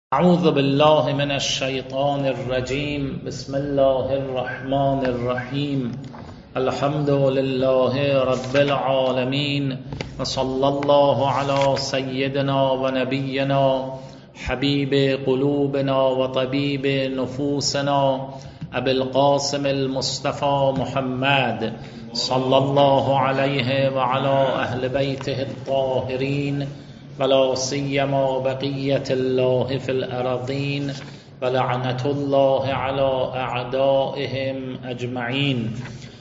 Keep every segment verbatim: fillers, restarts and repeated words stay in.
اعوذ بالله من الشیطان الرجیم. بسم الله الرحمن الرحیم. الحمد لله رب العالمین و صلی الله علی سیدنا و نبینا حبیب قلوبنا و طبیب نفوسنا ابی القاسم المصطفى محمد صلی الله علیه و علی اهل بیته الطاهرین ولا سیما بقیت الله فی الارضین ولعنة الله علی اعدائهم اجمعین.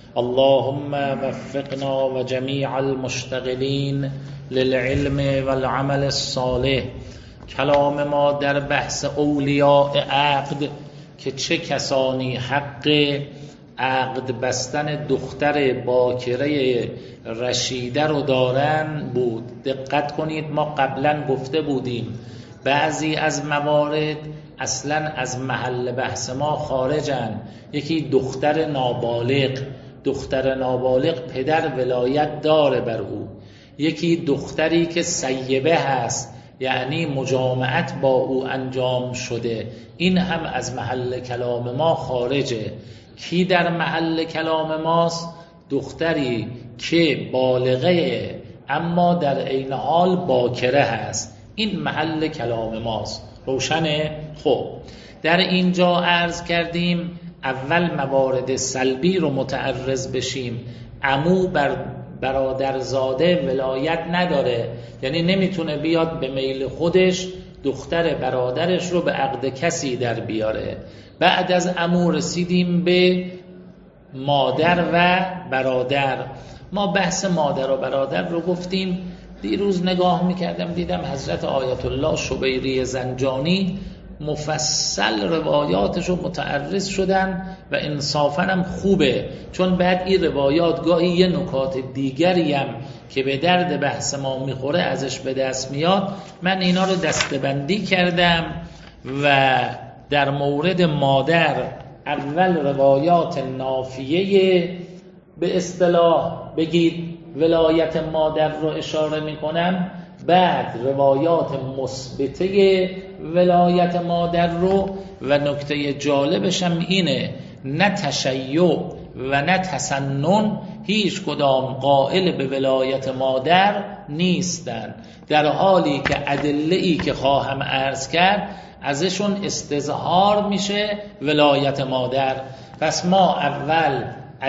اللهم وفقنا و جمیع المشتغلین للعلم والعمل الصالح. کلام ما در بحث اولیاء عقد که چه کسانی حق عقد بستن دختر باکره رشیده رو دارن بود. دقت کنید، ما قبلا گفته بودیم بعضی از موارد اصلا از محل بحث ما خارجن. یکی دختر نابالغ، دختر نابالغ پدر ولایت داره بر او. یکی دختری که سیبه هست، یعنی مجامعت با او انجام شده، این هم از محل کلام ما خارجه. کی در محل کلام ماست؟ دختری که بالغه اما در عین حال باکره هست، این محل کلام ماست. روشنه؟ خب در اینجا عرض کردیم اول موارد سلبی رو متعرض بشیم. عمو بر برادرزاده ولایت نداره، یعنی نمیتونه بیاد به میل خودش دختر برادرش رو به عقد کسی در بیاره. بعد از عمو رسیدیم به مادر و برادر. ما بحث مادر و برادر رو گفتیم. دیروز نگاه میکردم دیدم حضرت آیت الله شبیری زنجانی مفصل روایاتش رو متعرض شدن و انصافاً هم خوبه، چون بعد این روایات گاهی یه نکات دیگری هم که به درد بحث ما میخوره ازش به دست میاد. من اینا رو دستبندی کردم و در مورد مادر اول روایات نافیه به اصطلاح بگید ولایت مادر رو اشاره میکنم، بعد روایات مثبته ولایت مادر رو، و نکته جالبش هم اینه نه تشیع و نه تسنن هیچ کدام قائل به ولایت مادر نیستن، در حالی که ادله‌ای که خواهم عرض کرد ازشون استظهار میشه ولایت مادر. پس ما اول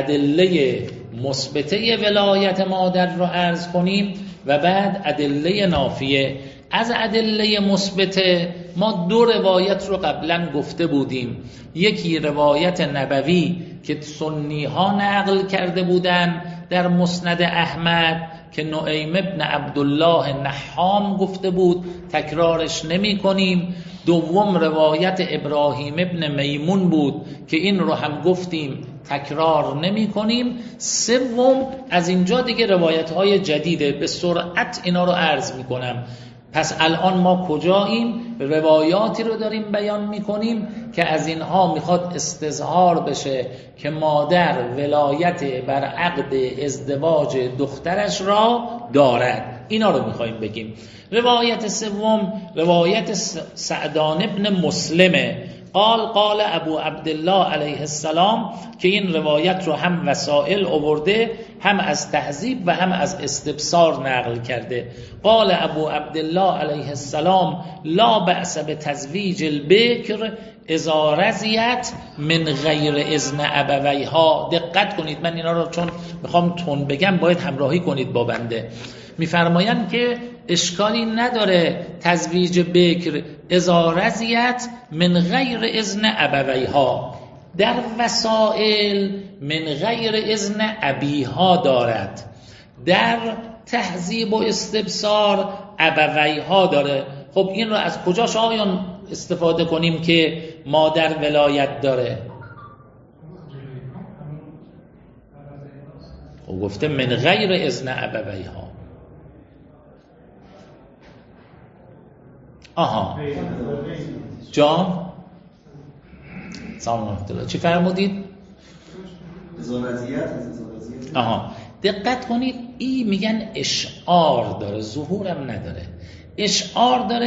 ادله مثبته ولایت مادر رو عرض کنیم و بعد ادله نافیه. از ادله مثبته ما دو روایت رو قبلا گفته بودیم. یکی روایت نبوی که سنی ها نقل کرده بودن در مسند احمد که نعیم ابن عبدالله نحام گفته بود، تکرارش نمی کنیم. دوم روایت ابراهیم ابن میمون بود که این رو هم گفتیم تکرار نمی کنیم. سوم از اینجا دیگه روایت های جدیده، به سرعت اینا رو عرض می کنم. پس الان ما کجاییم؟ روایاتی رو داریم بیان می کنیم که از اینها میخواد استظهار بشه که مادر ولایت بر عقد ازدواج دخترش را دارد. اینا رو میخوایم بگیم. روایت سوم روایت سعدان ابن مسلمه. قال قال ابو عبدالله علیه السلام، که این روایت رو هم وسائل آورده، هم از تهذیب و هم از استبصار نقل کرده. قال ابو عبدالله علیه السلام لا بأس بتزویج البکر اذا رضیت من غیر اذن ابویها. دقت کنید، من اینا رو چون میخوام تون بگم باید همراهی کنید با بنده. میفرمایند که اشکالی نداره تزویج بکر اذا رضیت من غیر اذن ابویها، در وسائل من غیر اذن ابیها دارد، در تهذیب و استبصار ابویها داره. خب این رو از کجا شایان استفاده کنیم که مادر ولایت داره؟ خب گفته من غیر اذن ابویها. آها جان سلام علیکم، چی فرمودید؟ آها دقت کنید، این میگن اشعار داره، ظهورم نداره. اشعار داره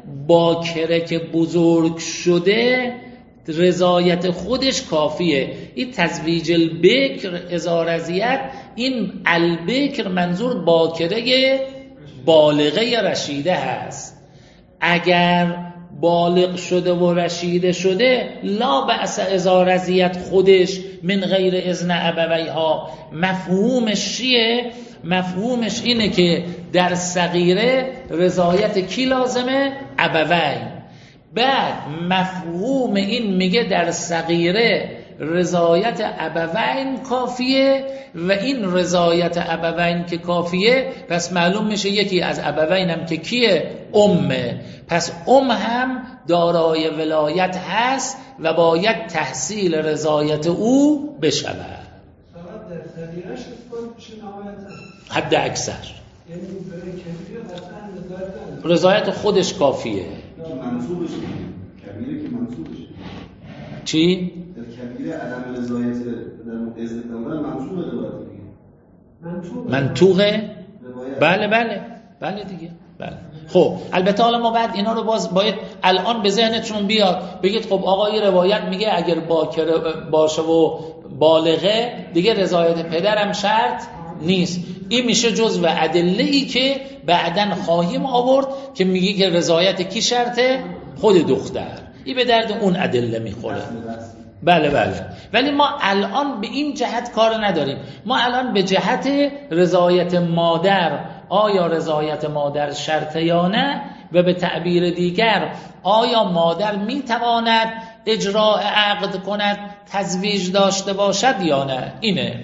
باکره که بزرگ شده رضایت خودش کافیه. این تزویج البکر ازارزیت، این البکر منظور باکره بالغه رشیده هست. اگر بالغ شده و رشیده شده لا بأس ازارزیت خودش من غیر اذن ابویها. مفهومش چیه؟ مفهومش اینه که در صغیره رضایت کی لازمه؟ ابوین. بعد مفهوم این میگه در صغیره رضایت ابوین کافیه و این رضایت ابوین که کافیه پس معلوم میشه یکی از ابوین هم که کیه؟ امه. پس ام هم دارای ولایت هست و باید تحصیل رضایت او بشود. فقط در صغیره‌اش اثبات میشه نهایتاً حد اکثر، یعنی برای کبیره قطعاً رضایت خودش کافیه. منصوبش کبیره که منصوبش چی؟ در کبیره عدم رضایت در اذن پیامبر منصوب روایت دیگه. منطوق منطوقه؟ بله بله بله دیگه بله. خب البته حالا ما بعد اینا رو باز باید الان به ذهنتون بیاد بگید خب آقا این روایت میگه اگر باکره باشه و بالغه دیگه رضایت پدرم شرط نیست. این میشه جزو ادله ای که بعدن خواهیم آورد که میگه که رضایت کی شرطه؟ خود دختر. این به درد اون ادله میخوره. بله بله. ولی ما الان به این جهت کار نداریم. ما الان به جهت رضایت مادر، آیا رضایت مادر شرطه یا نه، و به تعبیر دیگر آیا مادر میتواند اجراء عقد کند، تزویج داشته باشد یا نه. اینه.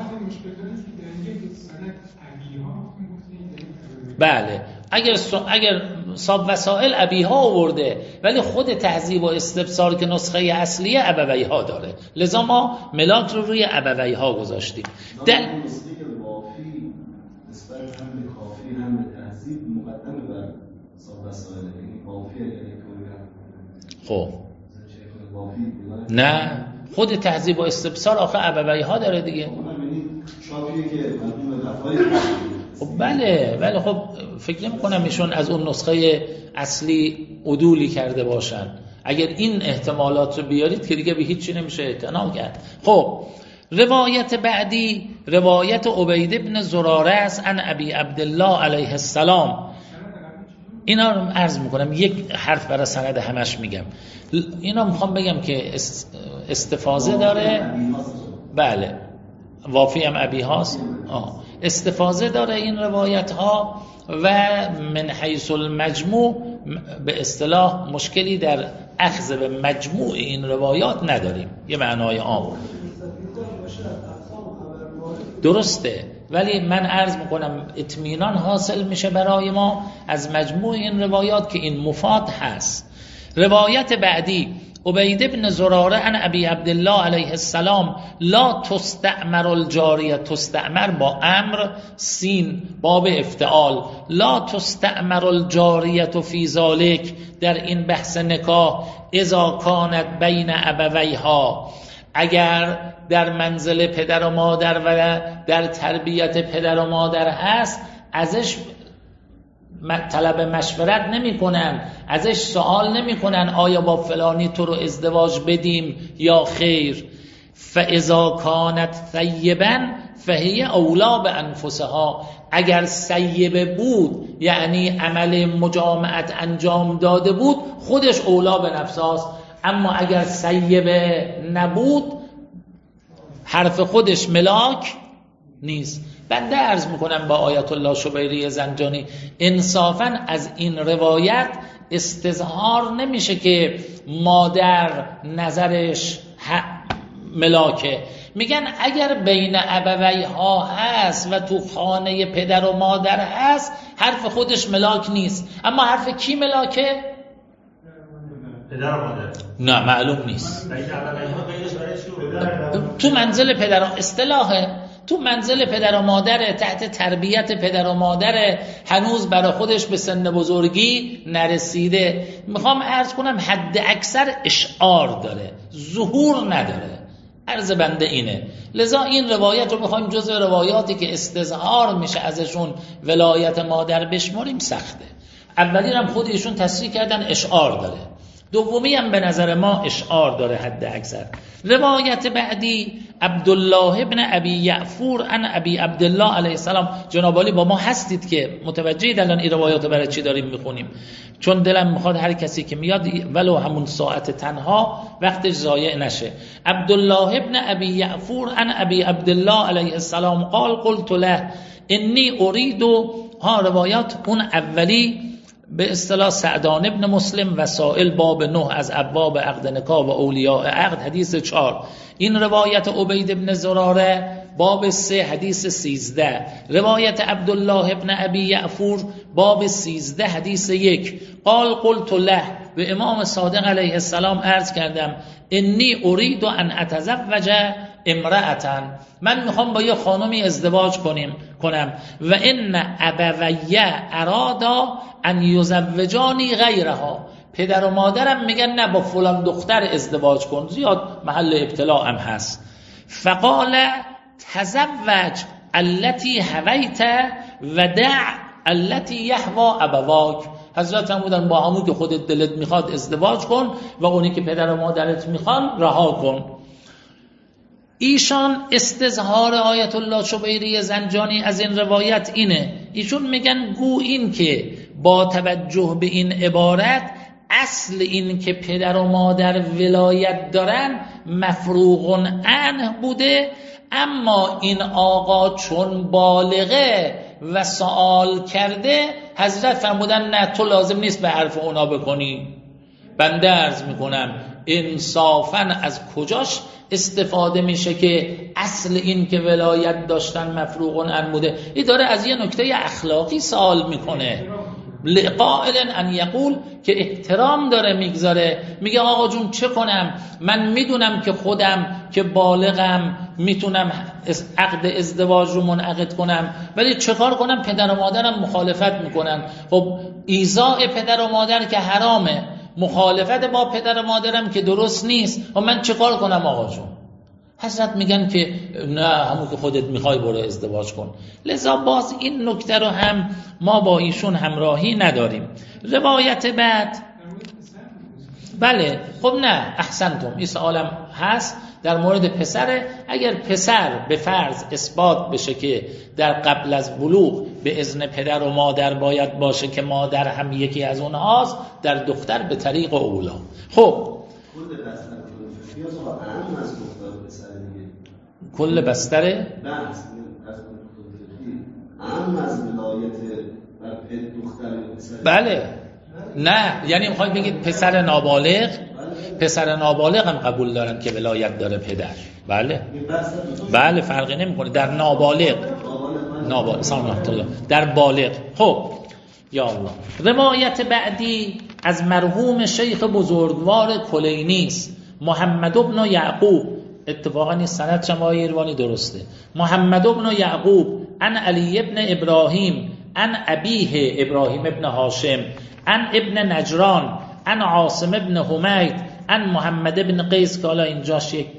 بله اگر اگر صاحب وسائل ابیها آورده ولی خود تهذیب و استبصار که نسخه اصلی ابویها داره، لذا ما ملاک رو روی ابویها گذاشتیم. در نسخه که وافی نسبت هم به کافی هم به تهذیب مقدم بر صاحب وسائل، یعنی وافی خب نه خود تهذیب و استبصار آخه ابویها داره دیگه. شافیه که مردم رفای خب بله بله. خب فکر نمی کنم ایشون از اون نسخه اصلی عدولی کرده باشن. اگر این احتمالات رو بیارید که دیگه به هیچی نمیشه اعتنا کرد. خب روایت بعدی روایت عبید بن زراره است عن ابی عبدالله علیه السلام. اینا رو عرض میکنم یک حرف برای سند همش میگم. اینا میخوام بگم که استفاضه داره. بله وافی هم ابی هاست. آه. استفاضه داره این روایت ها و من حیث المجموع به اصطلاح مشکلی در اخذ به مجموع این روایات نداریم. یه معنای عام درسته، ولی من عرض میکنم اطمینان حاصل میشه برای ما از مجموع این روایات که این مفاد هست. روایت بعدی عبید بن زراره عن ابی عبدالله علیه السلام لا تستعمر الجاریه، تستعمر با امر سین باب افتعال، لا تستعمر الجاریه فی ذالک، در این بحث نکاح، اذا کانت بین ابویها، اگر در منزل پدر و مادر و در تربیت پدر و مادر هست ازش طلب مشورت نمی کنن، ازش سوال نمی کنن آیا با فلانی تو رو ازدواج بدیم یا خیر. فاذا کانت ثیبا فهی اولا به انفسها، اگر ثیبه بود یعنی عمل مجامعت انجام داده بود خودش اولا به نفساست، اما اگر ثیبه نبود حرف خودش ملاک نیست. بنده عرض میکنم با آیت الله شبیری زنجانی انصافا از این روایت استظهار نمیشه که مادر نظرش ملاکه. میگن اگر بین ابویها هست و تو خانه پدر و مادر هست حرف خودش ملاک نیست، اما حرف کی ملاکه؟ پدر و مادر. نه معلوم نیست. تو منزل پدر و اصطلاحه تو منزل پدر و مادر، تحت تربیت پدر و مادر، هنوز برای خودش به سن بزرگی نرسیده. میخوام عرض کنم حد اکثر اشعار داره، ظهور نداره. عرض بنده اینه. لذا این روایت رو میخوایم جزء روایاتی که استظهار میشه ازشون ولایت مادر بشماریم سخته. اولی هم خود ایشون تصریح کردن اشعار داره، دومی هم به نظر ما اشعار داره حد اکثر. روایت بعدی عبدالله ابن ابی یعفور عن ابی عبدالله علیه السلام. جناب عالی با ما هستید که متوجهید الان این روایات برای چی داریم میخونیم، چون دلم میخواد هر کسی که میاد ولو همون ساعت تنها وقتش ضایع نشه. عبدالله ابن ابی یعفور عن ابی عبدالله علیه السلام قال قلت له انی اريد. ها روایات اون اولی به اصطلاح سعدان ابن مسلم وسائل باب نه از ابواب عقد نکاح و اولیاء عقد حدیث چهار. این روایت عبید ابن زراره باب سه حدیث سیزده. روایت عبدالله ابن ابی یعفور باب سیزده حدیث یک. قال قلت له، به امام صادق علیه السلام عرض کردم انی اريد ان اتزوج امرأة، من میخوام با یه خانمی ازدواج کنیم کنم و ان ابویه ارادا ان یزوجانی غیرها، پدر و مادرم میگن نه با فلان دختر ازدواج کن، زیاد محل ابتلاع هم هست. فقال تزوج التي هویت و دع التي یهوی ابواک. حضرت هم بودن با همون که خودت دلت میخواد ازدواج کن و اونی که پدر و مادرت میخوان رها کن. ایشان استظهار آیت الله شبیری زنجانی از این روایت اینه، ایشون میگن گو این که با توجه به این عبارت اصل این که پدر و مادر ولایت دارن مفروغ عنه بوده، اما این آقا چون بالغه و سوال کرده حضرت فرمودن نه تو لازم نیست به حرف اونا بکنی. بنده عرض میکنم انصافاً از کجاش استفاده میشه که اصل این که ولایت داشتن مفروغ عنه بوده؟ این داره از یه نکته اخلاقی سوال میکنه، لقائل ان یقول که احترام داره میگذاره، میگه آقا جون چه کنم، من میدونم که خودم که بالغم میتونم عقد ازدواج رو منعقد کنم، ولی چه کار کنم پدر و مادرم مخالفت میکنن. خب ایذاء پدر و مادر که حرامه، مخالفت با پدر و مادرم که درست نیست، و من چه کار کنم آقا جون؟ حضرت میگن که نه همون که خودت میخوای برو ازدواج کن. لذا باز این نکته رو هم ما با ایشون همراهی نداریم. روایت بعد بله خب نه احسنتم، این سوالم هست در مورد پسره. اگر پسر به فرض اثبات بشه که در قبل از بلوغ به اذن پدر و مادر باید باشه که مادر هم یکی از اونهاست، در دختر به طریق اولا. خب کل بستر بحث از اهم از ولایت بر دختر پسر. بله نه یعنی میخواید بگید پسر نابالغ، پسر نابالغ هم قبول دارن که ولایت داره پدر. بله بله فرقی نمیکنه در نابالغ نابالغ سلامت الله در بالغ. خب یا الله. روایت بعدی از مرحوم شیخ بزرگوار کلینی است، محمد ابن یعقوب. اتفاقا این سند شمای ایروانی درسته. محمد ابن یعقوب عن علی ابن ابراهیم عن ابیه ابراهیم ابن هاشم عن ابن نجران عن عاصم ابن حمید عن محمد ابن قیس، که حالا اینجاش یک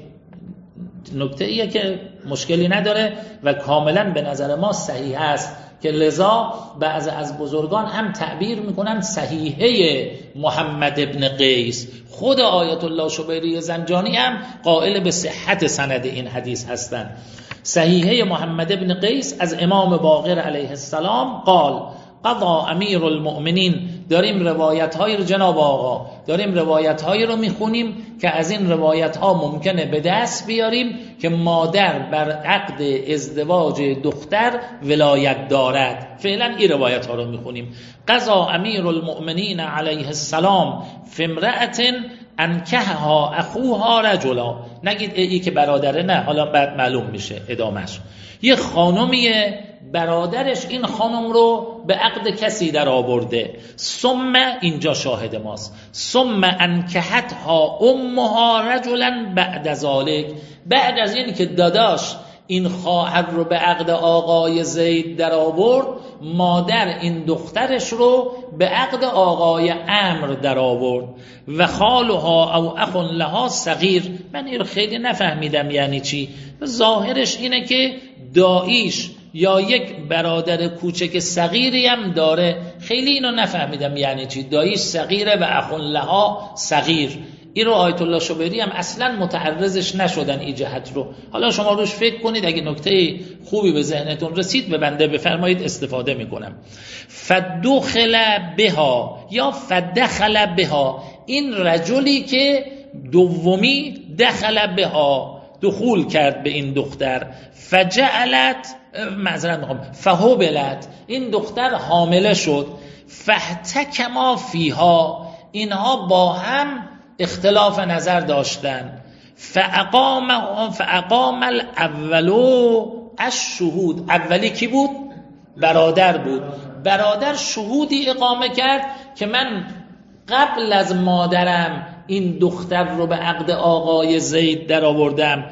نکته ایه که مشکلی نداره و کاملا به نظر ما صحیح است، که لذا بعض از بزرگان هم تعبیر میکنن صحیحه محمد ابن قیس. خود آیت الله شبیری زنجانی هم قائل به صحت سند این حدیث هستند. صحیحه محمد ابن قیس از امام باقر علیه السلام قال قضا امیر المؤمنین. داریم روایت های رو جناب آقا داریم روایت های رو میخونیم که از این روایت ها ممکنه به دست بیاریم که مادر بر عقد ازدواج دختر ولایت دارد. فعلا این روایت ها رو میخونیم. قضا امیر المؤمنین علیه السلام فی امرأة انکحها اخوها رجلا. نگید ای که برادره، نه حالا بعد معلوم میشه ادامش. یه خانمیه برادرش این خانم رو به عقد کسی در آورده، ثم اینجا شاهد ماست، ثم انکحتها امها رجلا بعد ذالک. بعد از این که داداش این خواهر رو به عقد آقای زید در آورد، مادر این دخترش رو به عقد آقای عمرو در آورد. و خالها او اخ لها صغیر. من این رو خیلی نفهمیدم یعنی چی. ظاهرش اینه که داییش یا یک برادر کوچک صغیری هم داره. خیلی اینو نفهمیدم یعنی چی، داییش صغیره و اخون لها صغیر. این رو آیت الله شبیری هم اصلا متعرضش نشدن این جهت رو. حالا شما روش فکر کنید، اگه نکته خوبی به ذهنتون رسید به بنده بفرمایید، استفاده میکنم. فدخل بها یا فدخل بها، این رجلی که دومی دخل بها دخول کرد به این دختر، فجعلت معذرت میخوام فهبلت، این دختر حامله شد، فاحتکما فیها، اینها با هم اختلاف نظر داشتن. فاقام فاقام الاولو الشهود، اولی کی بود؟ برادر بود. برادر شهودی اقامه کرد که من قبل از مادرم این دختر رو به عقد آقای زید در آوردم.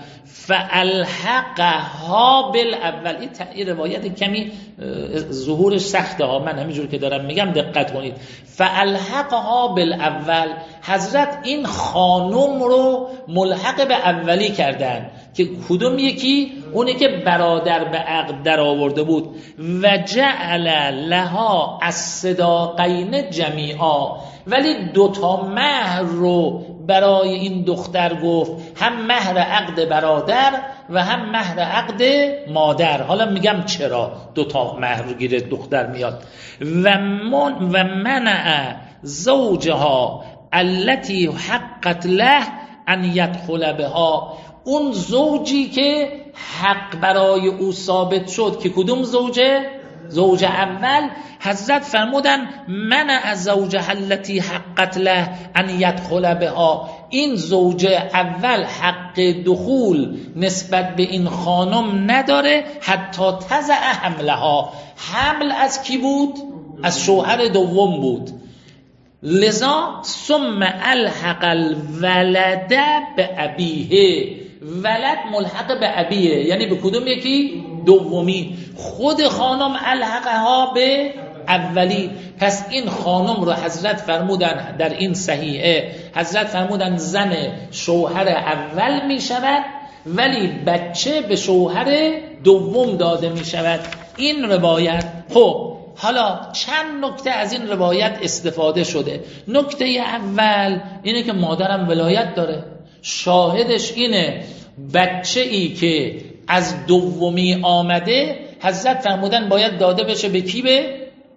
فالحقها بالاول، این روایت کمی ظهورش سخته ها، من همینجور که دارم میگم دقت کنید. فالحقها بالاول، حضرت این خانم رو ملحق به اولی کردن که کدوم یکی؟ اونی که برادر به عقد در آورده بود. و جعل لها الصداقین جمیعا، ولی دوتا مهر رو برای این دختر گفت، هم مهر عقد برادر و هم مهر عقد مادر. حالا میگم چرا دوتا مهر گیره دختر میاد. و من و منع زوجها التي حقت له ان يدخل بها، اون زوجی که حق برای او ثابت شد که کدوم زوجه؟ زوج اول. حضرت فرمودن منع زوجها التي حقت له ان يدخل بها، این زوج اول حق دخول نسبت به این خانم نداره حتی تضع حملها، حمل از کی بود؟ از شوهر دوم بود. لذا ثم الحق الولد به ابیه، ولد ملحق به ابیه، یعنی به کدوم یکی؟ دومی. خود خانم الحقها به اولی. پس این خانم رو حضرت فرمودن در این صحیحه، حضرت فرمودن زن شوهر اول می شود ولی بچه به شوهر دوم داده می شود. این روایت. خب حالا چند نکته از این روایت استفاده شده. نکته اول اینه که مادرم ولایت داره، شاهدش اینه بچه ای که از دومی آمده حضرت فرمودن باید داده بشه به کی؟ به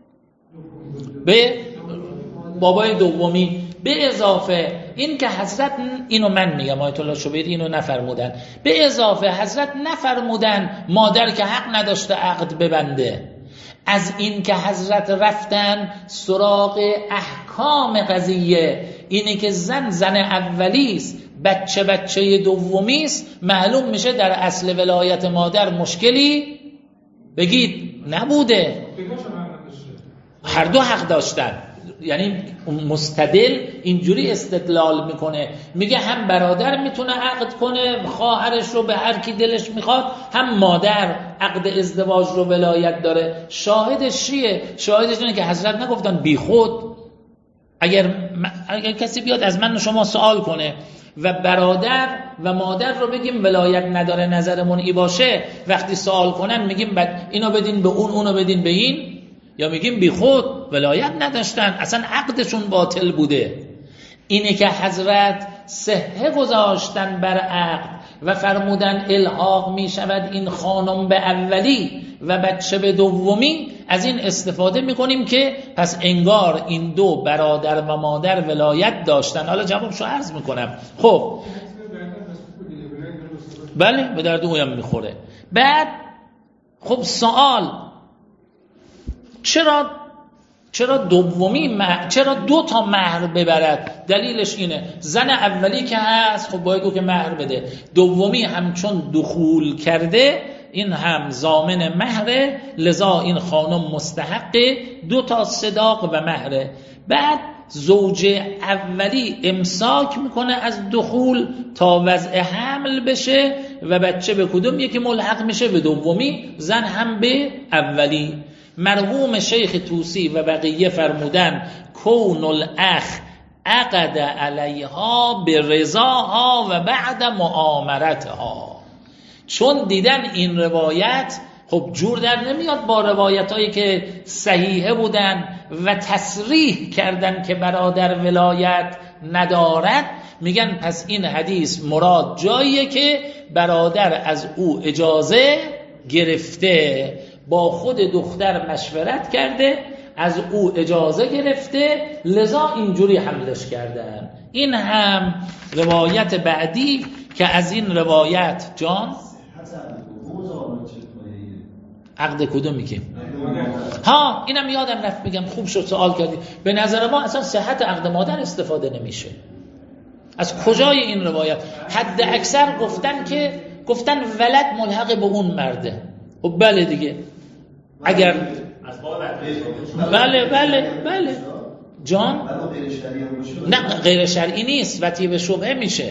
به بابای دومی. به اضافه این که حضرت، اینو من میگم آیت الله شبیری اینو نفرمودن، به اضافه حضرت نفرمودن مادر که حق نداشته عقد ببنده. از این که حضرت رفتن سراغ احکام قضیه، اینه که زن زن اولیست، بچه بچه دومیست، معلوم میشه در اصل ولایت مادر مشکلی بگید نبوده، هر دو حق داشتن. یعنی مستدل اینجوری استدلال میکنه، میگه هم برادر میتونه عقد کنه خواهرش رو به هر کی دلش میخواد، هم مادر عقد ازدواج رو ولایت داره. شاهدش چیه؟ شاهدش اینه که حضرت نگفتن بی خود. اگر, اگر کسی بیاد از من و شما سوال کنه و برادر و مادر رو بگیم ولایت نداره، نظرمون ای باشه، وقتی سوال کنن میگیم بعد اینو بدین به اون، اونو بدین به این، یا میگیم بی خود ولایت نداشتن، اصلا عقدشون باطل بوده. اینه که حضرت صحه گذاشتن بر عقد و فرمودن الحاق می شود این خانم به اولی و بچه به دومی. از این استفاده میکنیم که پس انگار این دو برادر و مادر ولایت داشتن. حالا جوابشو عرض میکنم. خب بله به درد اویم میخوره. بعد خب سوال، چرا چرا دومی مهر، چرا دو تا مهر ببرد؟ دلیلش اینه زن اولی که هست خب باید که مهر بده، دومی همچون دخول کرده این هم ضامن مهره، لذا این خانم مستحق دو تا صداق و مهره. بعد زوج اولی امساک میکنه از دخول تا وضع حمل بشه و بچه به کدوم یکی ملحق میشه؟ به دومی، زن هم به اولی. مرحوم شیخ طوسی و بقیه فرمودن کون الاخ عقد علیها به رضاها و بعد معامرتها، چون دیدن این روایت خب جور در نمیاد با روایت هایی که صحیحه بودن و تصریح کردن که برادر ولایت ندارد. میگن پس این حدیث مراد جاییه که برادر از او اجازه گرفته، با خود دختر مشورت کرده، از او اجازه گرفته، لذا اینجوری حملش کردن. این هم روایت بعدی که از این روایت جان عقد کدومی که ها اینم یادم رفت بگم، خوب شد سوال کردی. به نظر ما اصلا صحت عقد مادر استفاده نمیشه. از کجای این روایت؟ حد اکثر گفتن که گفتن ولد ملحق به اون مرده. خب بله دیگه، اگر بله بله بله جان نه غیر شرعی نیست، وطیه به شبهه میشه.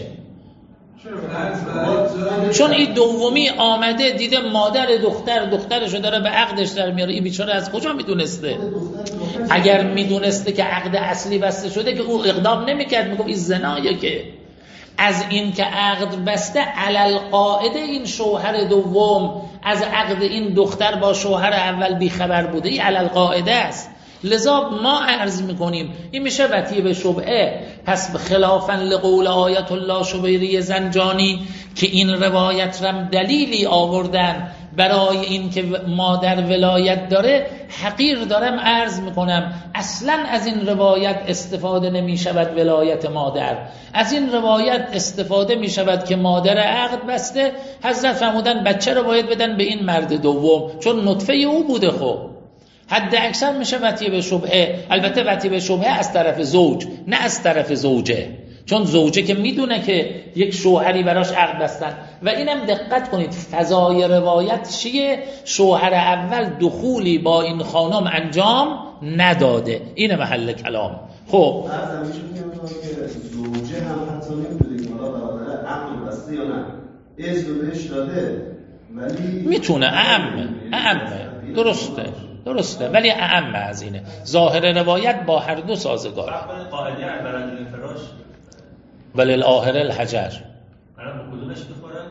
چون این دومی آمده دیده مادر دختر دخترشو داره به عقدش در میاره، این بیچاره از کجا میدونسته؟ اگر میدونسته که عقد اصلی بسته شده که او اقدام نمیکرد، میگفت این زنایه. که از این که عقد بسته علل قاعده این شوهر دوم از عقد این دختر با شوهر اول بیخبر بوده، این علل قاعده است. لذا ما عرض میکنیم این میشه وطیه به شبهه. پس خلافاً لقول آیت الله شبیری زنجانی که این روایت رم دلیلی آوردن برای این که مادر ولایت داره، حقیر دارم عرض میکنم اصلا از این روایت استفاده نمی شود ولایت مادر. از این روایت استفاده می شود که مادر عقد بسته، حضرت فرمودن بچه رو باید بدن به این مرد دوم چون نطفه او بوده. خب حد اکثر میشه وطیه به شبهه. البته وطیه به شبهه از طرف زوج نه از طرف زوجه، چون زوجه که میدونه که یک شوهری براش عقد بستن. و اینم دقت کنید فضای روایت چیه؟ شوهر اول دخولی با این خانم انجام نداده، این محل کلام. خب بعد همیشه میگم که زوجه هم حتی نمیدونه که حالا برادر عقد بسته یا نه، اذن بهش داده ولی میتونه اعمه اعمه درسته درسته ولی اعم از اینه. ظاهر روایت با هر دو سازگار. قاعده برادر الفراش ولی الاخر الحجر. الان به کدومش بخورن؟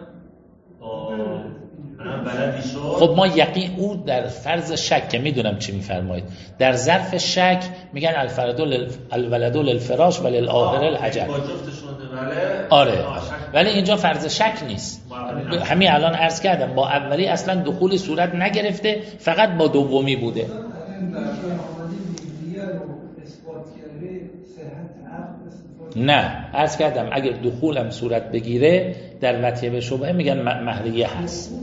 الان بلدی شد. خب ما یقین او در فرض شک که میدونم چی میفرمایید، در ظرف شک میگن الفردول الولد للفراش ولی الاخر الحجر. با جفتشون بله. آره ولی اینجا فرض شک نیست. همین الان عرض کردم با اولی اصلا دخولی صورت نگرفته، فقط با دومی بوده. نه عرض کردم اگر دخولم صورت بگیره در وطیه به شبهه میگن مهریه هست.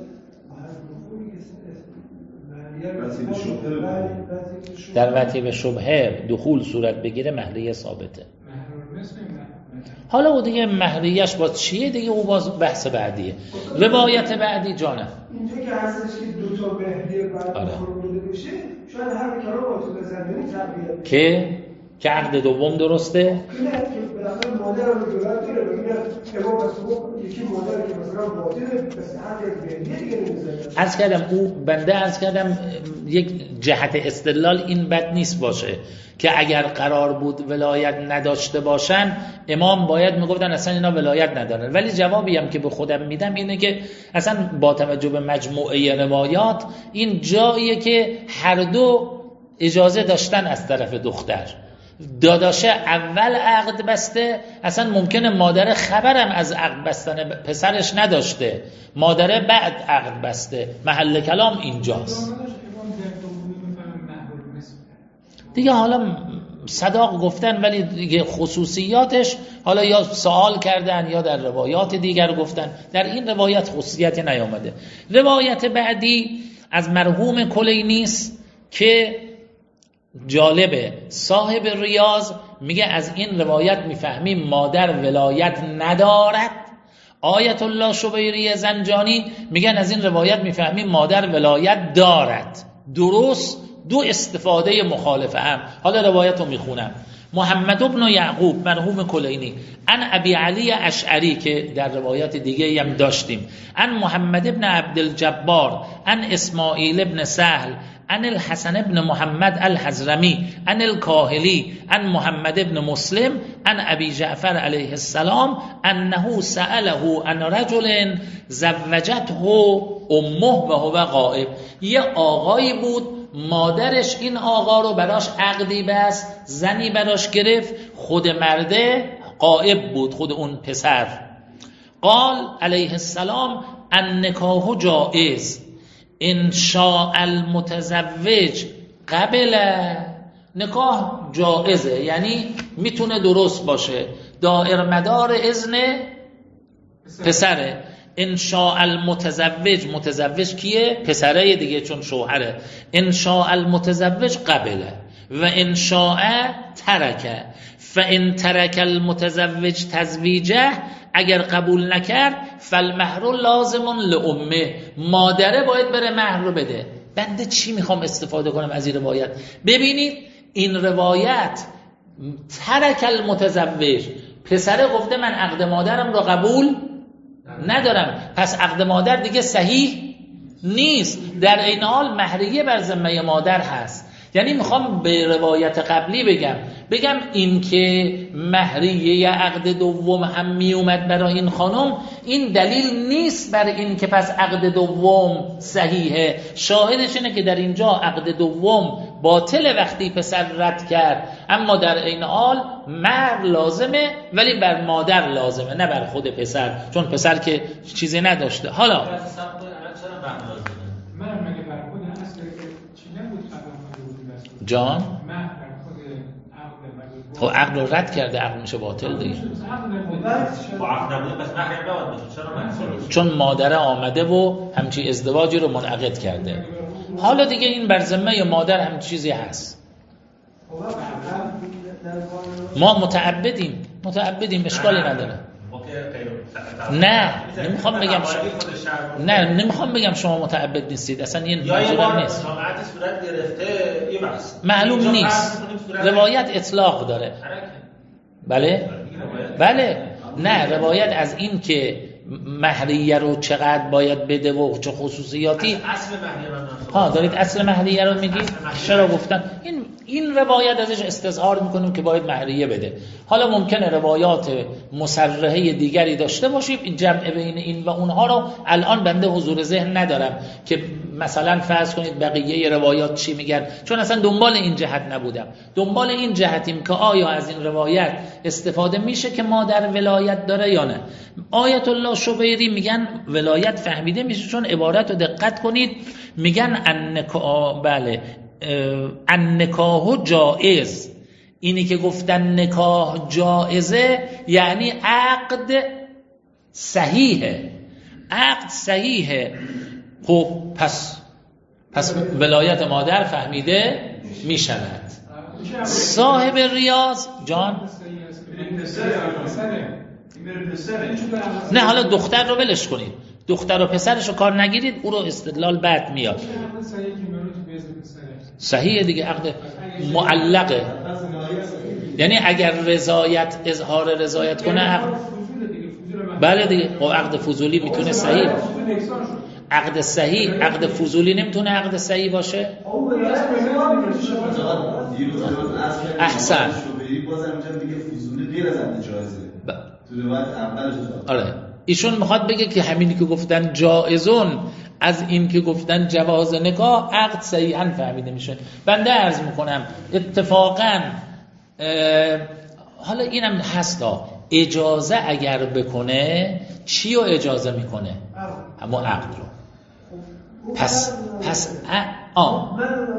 در وطیه به شبهه دخول صورت بگیره مهریه ثابته. حالا او دیگه مهریهش باز چیه دیگه، او باز بحث بعدیه. روایت بعدی جانم اینجا که هستش که دو تا مهریه بعد خروج بشه، شاید هر کارا با تو بزنی تغییر که که عقد دوم درسته؟ اینه که بالاخره مادر رو جلوت داره، ببینه اما بس یکی مادر که مثلا باطله بس هر یک مهریه دیگه نمیزنه. عرض کردم او بنده عرض کردم یک جهت استدلال این بد نیست باشه که اگر قرار بود ولایت نداشته باشن امام باید میگفتن اصلا اینا ولایت ندارن. ولی جوابی هم که به خودم میدم اینه که اصلا با توجه به مجموعه روایات این جاییه که هر دو اجازه داشتن از طرف دختر. داداشه اول عقد بسته، اصلا ممکنه مادر خبرم از عقد بستن پسرش نداشته، مادر بعد عقد بسته. محل کلام اینجاست دیگه. حالا صداق گفتن ولی دیگه خصوصیاتش حالا یا سوال کردن یا در روایات دیگر گفتن، در این روایت خصوصیتی نیامده. روایت بعدی از مرحوم کلینی است که جالبه، صاحب ریاض میگه از این روایت میفهمیم مادر ولایت ندارد. آیت الله شبیری زنجانی میگن از این روایت میفهمیم مادر ولایت دارد. درست دو استفاده مخالفه هم. حالا روایت رو میخونم. محمد ابن یعقوب مرحوم کلینی ان ابی علی اشعری که در روایات دیگه هم داشتیم، ان محمد ابن عبدالجبار ان اسماعیل ابن سهل ان الحسن ابن محمد الحزرمی ان الکاهلی ان محمد ابن مسلم ان ابی جعفر علیه السلام انه سأله عن رجل زوجته امه و هو غائب. یه آقایی بود مادرش این آقا رو براش عقدی بست، زنی براش گرفت، خود مرده غائب بود، خود اون پسر. قال علیه السلام النکاح جائز ان شاء المتزوج قبل. نکاح جائزه یعنی میتونه درست باشه، دائر مدار اذن پسره. ان شاء المتزوج، متزوج کیه؟ پسره دیگه چون شوهره. ان شاء المتزوج قبله و ان شاء ترکه فان ترک المتزوج تزویجه، اگر قبول نکرد فالمهر لازم لامه، مادره باید بره مهر رو بده. بنده چی میخوام استفاده کنم از این روایت؟ ببینید این روایت ترک المتزوج، پسره گفته من عقد مادرم رو قبول ندارم، پس عقد مادر دیگه صحیح نیست. در این حال مهریه بر ذمه مادر هست. یعنی میخوام به روایت قبلی بگم بگم این که مهریه عقد دوم هم میومد برای این خانم، این دلیل نیست بر این که پس عقد دوم صحیحه. شاهدش اینه که در اینجا عقد دوم باطل وقتی پسر رد کرد، اما در این حال مهر لازمه ولی بر مادر لازمه نه بر خود پسر، چون پسر که چیزی نداشته. حالا چرا مهر لازمه؟ من مگه بر خود اصل چی نبود قبل جان مهر بر خود عقد خب عقد رو رد کرده، عقد میشه باطل دیگه. با عقد نبوده پس مهر نباید باشه. چرا مهر؟ چون مادر آمده و همچی ازدواجی رو منعقد کرده. حالا دیگه این بر ذمه مادر هم چیزی هست. ما متعبدیم متعبدیم اشکالی نداره. نه نمیخوام بگم شما نه نمیخوام بگم شما متعبد نیستید، اصلا این موضوع نیست. جماعت صورت گرفته یه بحث معلوم نیست، روایت اطلاق داره. بله بله نه روایت از این که مهریه رو چقدر باید بده و چه خصوصیاتی. اصل مهریه من ها دارید اصل مهریه رو میگید؟ چرا گفتن این این روایت ازش استظهار میکنیم که باید مهریه بده. حالا ممکنه روایات مصرحه دیگری داشته باشیم، این جمع بین این و اونها رو الان بنده حضور ذهن ندارم که مثلا فرض کنید بقیه روایات چی میگن، چون اصلا دنبال این جهت نبودم. دنبال این جهتیم که آیا از این روایت استفاده میشه که مادر ولایت داره یا نه. آیت الله شبیری میگن ولایت فهمیده میشه، چون عبارت رو دقت کنید میگن النکاح بله النکاح جائز. اینی که گفتن نکاح جائزه یعنی عقد صحیحه، عقد صحیحه. خب پس پس ولایت مادر فهمیده میشود. صاحب ریاض جان نه حالا دختر رو ولش کنید، دختر و پسرش رو کار نگیرید، او رو استدلال بعد میاد. صحیحه دیگه، عقد معلقه، یعنی اگر رضایت اظهار رضایت کنه عقد بله دیگه. و عقد فضولی میتونه صحیح، عقد صحیح عقد فضولی نمیتونه عقد صحیح باشه. احسن آره ایشون میخواد بگه که همینی که گفتن جائزون از این که گفتن جواز نکاح عقد صحیحاً فهمیده میشه. بنده عرض میکنم اتفاقاً حالا اینم هستا اجازه اگر بکنه چی رو اجازه میکنه؟ همون عقد رو. پس پس آه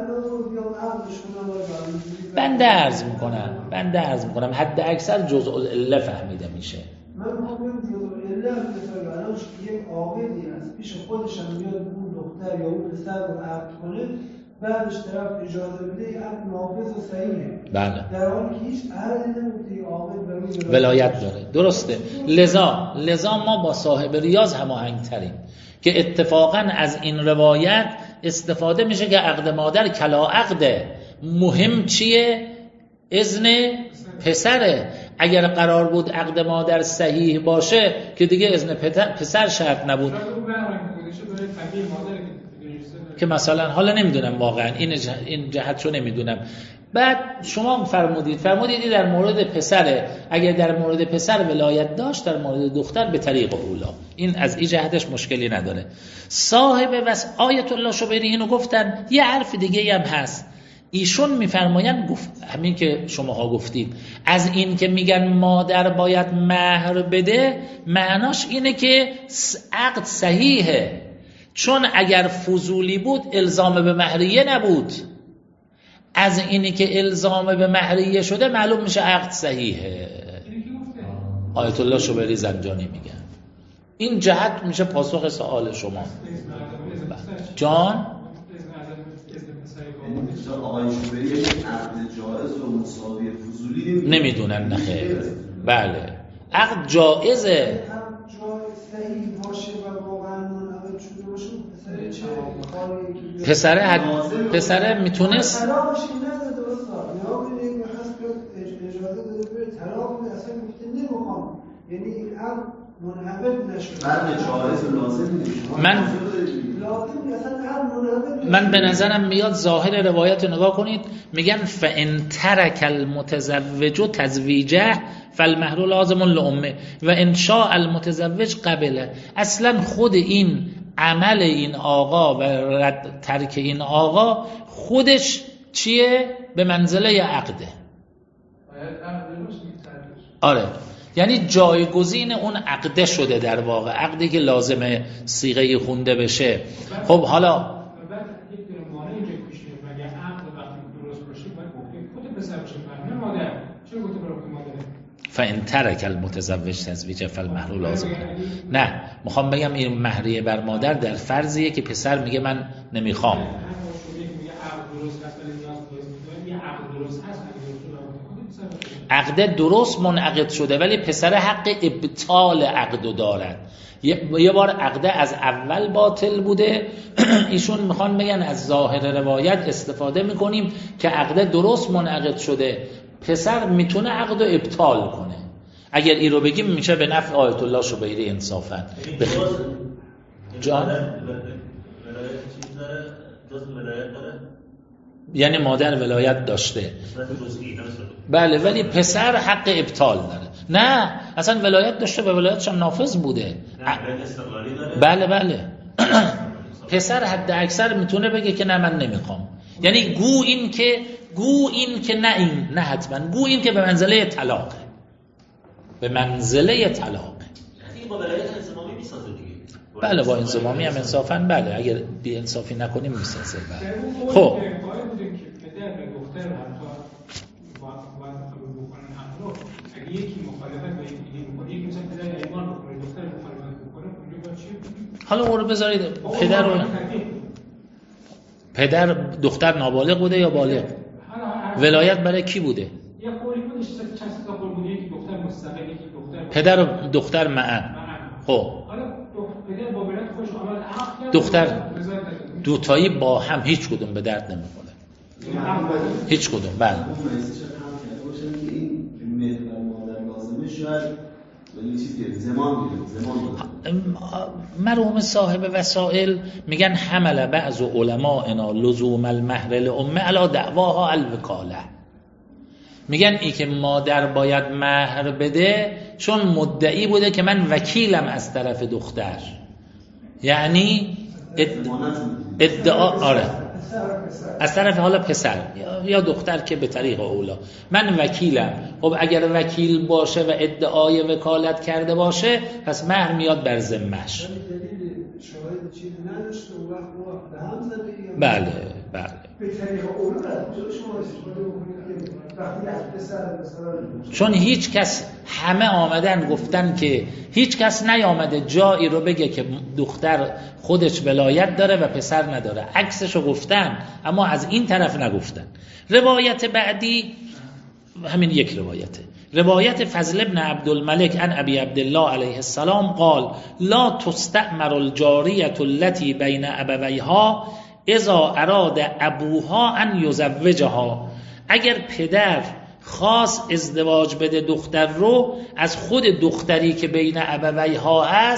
بنده عرض میکنم بنده عرض میکنم حد اکثر جزء العله فهمیده میشه. من میخوام جزء العله مثلا الان یک عاقلی هست پیش خودش هم میاد اون دختر یا اون پسر رو عقد کنه، بعدش طرف اجازه بده عقد نافذ و صحیحه. بله. در حالی که هیچ عقدی نمیگه عاقل برای ولایت داره. درسته. لذا لذا ما با صاحب ریاض هماهنگ تریم که اتفاقا از این روایت استفاده میشه که عقد مادر کلا عقده، مهم چیه؟ اذن پسره. اگر قرار بود عقد مادر صحیح باشه که دیگه اذن پسر شرط نبود که مثلا حالا نمیدونم واقعا این این جهتشو نمیدونم. بعد شما فرمودید فرمودید در مورد پسره، اگر در مورد پسر ولایت داشت در مورد دختر به طریق اولا، این از این جهتش مشکلی نداره. صاحب وس آیت الله شبیری اینو گفتن. یه حرف دیگه هم هست، ایشون میفرمایند گفت همین که شماها گفتید، از این که میگن مادر باید مهر بده، معناش اینه که عقد صحیحه، چون اگر فضولی بود الزام به مهریه نبود. از اینی که الزام به مهریه شده معلوم میشه عقد صحیحه. آیت الله شبیری زنجانی میگن. این جهت میشه پاسخ سوال شما. جان آقای شبیری عقد جائز و مساوی فضولی نمیدونن. نخیر. بله عقد جائزه، پسره حد پسره میتونست من من به نظرم میاد ظاهر روایت رو نگاه کنید، میگن فَإِن تَرَكَ الْمُتَزَوِّجُ تَزْوِيجَهُ فَالْمَهْرُ لَازِمٌ لِأُمِّهِ وَإِن شَاءَ الْمُتَزَوِّجُ قَبِلَهُ. اصلا خود این عمل این آقا و رد ترک این آقا خودش چیه؟ به منزله عقده. آره، یعنی جایگزین اون عقده شده در واقع، عقدی که لازمه صیغه خونده بشه. خب حالا فَإِن تَرَكَ الْمُتَزَوِّجُ تَزْوِيجَهُ فَالْمَهْرُ لَازِمٌ. نه، میخوام بگم این مهریه بر مادر در فرضیه که پسر میگه من نمیخوام. عقد درست منعقد شده ولی پسر حق ابطال عقد دارد. یه بار عقد از اول باطل بوده، ایشون میخوان بگن از ظاهر روایت استفاده میکنیم که عقد درست منعقد شده، پسر میتونه عقد رو ابطال کنه. اگر این رو بگیم میشه به نفع آیت الله شبیری انصافا. جان یعنی مادر ولایت داشته، بله، ولی پسر حق ابطال داره. نه اصلا ولایت داشته و ولایتش هم نافذ بوده. بله بله پسر حد اکثر میتونه بگه که نه من نمیخوام. یعنی گو این که گو این که نه این نه حتما گو این که به منزله طلاقه، به منزله طلاقه. یعنی با ولایت انضمامی میسازه دیگه. بله با انضمامی هم انصافا بله، اگر بی انصافی نکنیم میسازه. بله خب حالا او رو بذارید پدر رو پدر دختر نابالغ بوده یا بالغ؟ ولایت برای کی بوده؟ پدر و دختر معا. خب دختر دوتایی با هم هیچ کدوم به درد نمیخوره، هیچ کدوم. بله مرحوم صاحب وسائل میگن حمل بعض علماءنا لزوم المهر لأمه علی دعواها الوکاله. میگن ای که مادر باید مهر بده چون مدعی بوده که من وکیلم از طرف دختر، یعنی ادعا آره از طرف حالا پسر یا دختر که به طریق اولا من وکیلم. خب اگر وکیل باشه و ادعای وکالت کرده باشه پس مهر میاد بر ذمه‌اش. بله بله چون هیچ کس، همه آمدن گفتن که هیچ کس نیامده جایی رو بگه که دختر خودش ولایت داره و پسر نداره، عکسش رو گفتن اما از این طرف نگفتن. روایت بعدی همین یک روایته، روایت فضل ابن عبدالملک عن ابی عبدالله علیه السلام قال لا تستعمر الجاریة التي بین ابویها اذا اراد ابوها ان یزوجها. اگر پدر خواست ازدواج بده دختر رو، از خود دختری که بین ابویها هست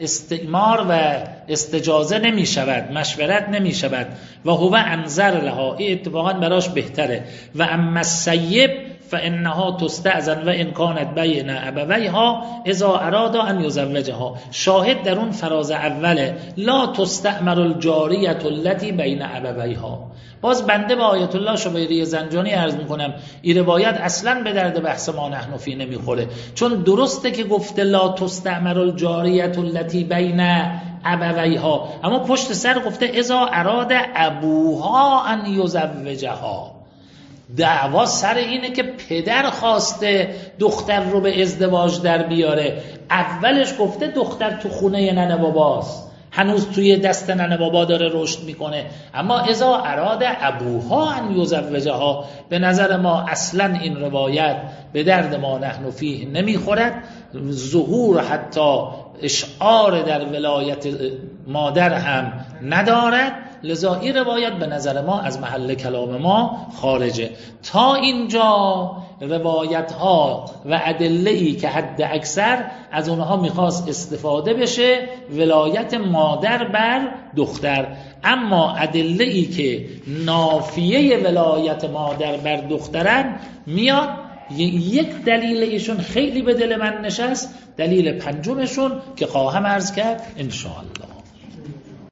استعمار و استجازه نمی شود، مشورت نمی شود. و هو انظر لها، این اتفاقا براش بهتره. و اما السیب فانها تستأذن و ان کانت بین ابویها اذا اراد ان یزوجها. شاهد در اون فراز اوله، لا تستأمر الجاریة التي بین ابویها. باز بنده به آیت الله شبیری زنجانی عرض میکنم این روایت اصلا به درد بحث ما نحن فی نمیخوره، چون درسته که گفته لا تستأمر الجاریة التي بین ابویها، اما پشت سر گفته اذا اراد ابوها ان یزوجها. دعوا سر اینه که پدر خواسته دختر رو به ازدواج در بیاره. اولش گفته دختر تو خونه ننه باباست، هنوز توی دست ننه بابا داره رشد میکنه، اما اذا اراد ابوها ان یزوجها. به نظر ما اصلا این روایت به درد ما نحن فیه نمیخورد. ظهور حتی اشعار در ولایت مادر هم ندارد، لذا این روایت به نظر ما از محل کلام ما خارجه. تا اینجا روایت ها و ادله‌ای که حد اکثر از اونها میخواست استفاده بشه ولایت مادر بر دختر، اما ادله‌ای که نافیه ولایت مادر بر دخترن میاد. یک دلیل ایشون خیلی به دل من نشست، دلیل پنجمشون که خواهم عرض کرد ان شاء الله.